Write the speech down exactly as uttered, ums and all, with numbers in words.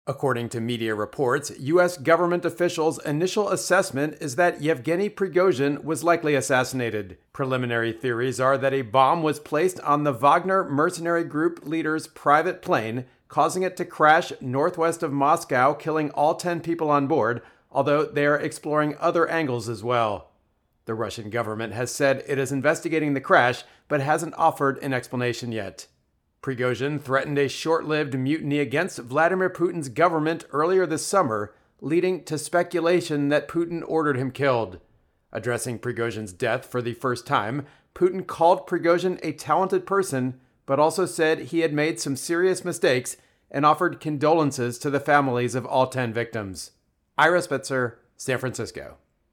According to media reports, U S government officials' initial assessment is that Yevgeny Prigozhin was likely assassinated. Preliminary theories are that a bomb was placed on the Wagner mercenary group leader's private plane, causing it to crash northwest of Moscow, killing all ten people on board, although they are exploring other angles as well. The Russian government has said it is investigating the crash, but hasn't offered an explanation yet. Prigozhin threatened a short-lived mutiny against Vladimir Putin's government earlier this summer, leading to speculation that Putin ordered him killed. Addressing Prigozhin's death for the first time, Putin called Prigozhin a talented person, but also said he had made some serious mistakes and offered condolences to the families of all ten victims. Ira Spitzer, San Francisco.